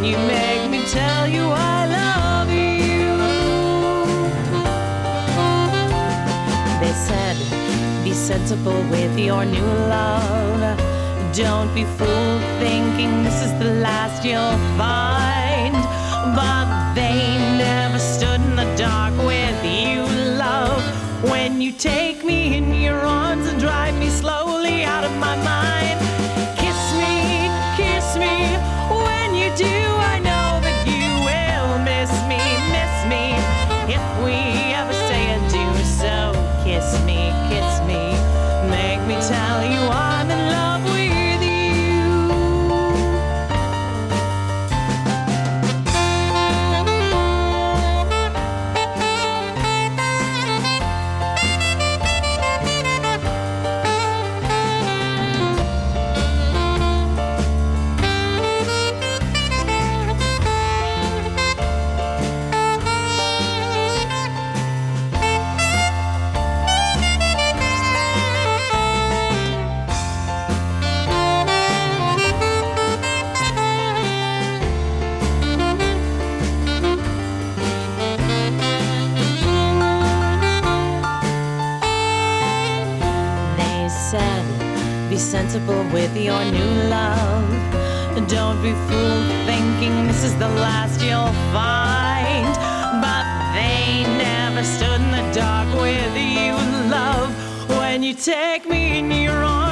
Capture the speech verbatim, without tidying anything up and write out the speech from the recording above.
Can you make me tell you I love you? They said, be sensible with your new love. Don't be fooled thinking this is the last you'll find. But they never stood in the dark with you, love. When you take me in your arms and drive me slowly out of my mind. Kiss me, kiss me. When you do, I know that you will miss me, miss me. If we ever say adieu, so kiss me, kiss me. Make me tell you I'm in love with you. Be sensible with your new love. Don't be fooled thinking this is the last you'll find. But they never stood in the dark with you, love. When you take me in your arms